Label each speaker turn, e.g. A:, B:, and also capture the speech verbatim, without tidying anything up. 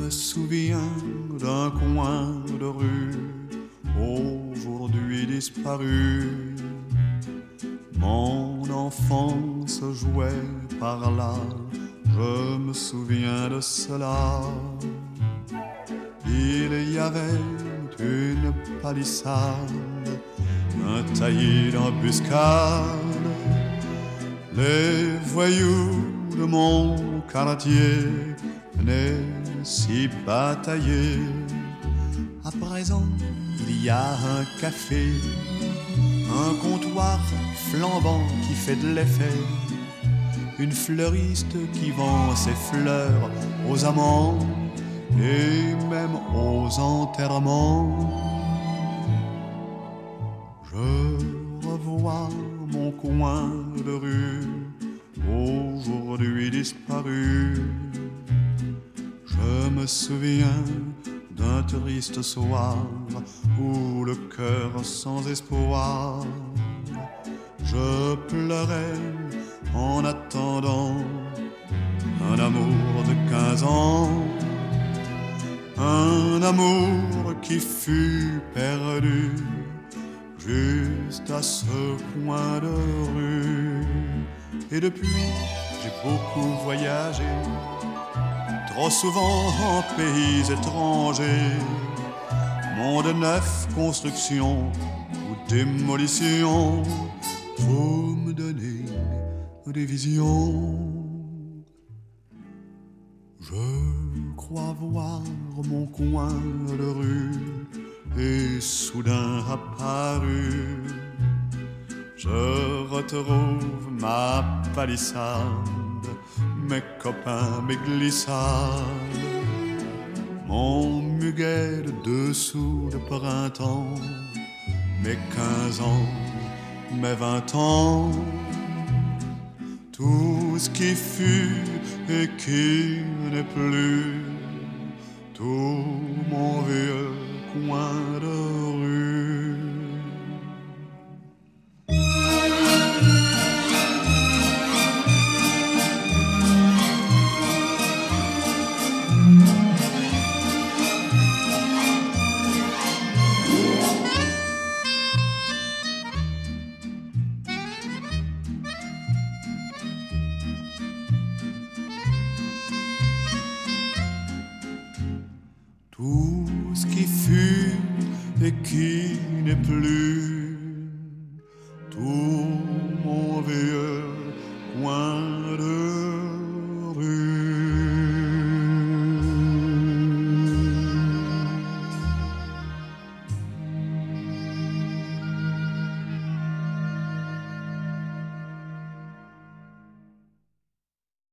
A: me souviens d'un coin de rue aujourd'hui disparu. Mon enfance jouait par là, je me souviens de cela. Il y avait une palissade, un taillis d'embuscade. Les voyous de mon quartier venaient s'y batailler. À présent, il y a un café, un comptoir flambant qui fait de l'effet, une fleuriste qui vend ses fleurs aux amants et même aux enterrements. Je revois mon coin de rue aujourd'hui disparu. Je me souviens d'un triste soir où le cœur sans espoir, je pleurais en attendant un amour de quinze ans, un amour qui fut perdu juste à ce coin de rue. Et depuis, j'ai beaucoup voyagé, trop souvent en pays étrangers, monde neuf, construction ou démolition. Vous me donnez des visions. Je crois voir mon coin de rue et soudain apparu, je retrouve ma palissade, mes copains, mes glissades, mon muguet de dessous de printemps, mes quinze ans, mes vingt ans, tout ce qui fut et qui n'est plus, tout mon vieux coin de rue. Tout ce qui fut et qui n'est plus, tout mon vieux coin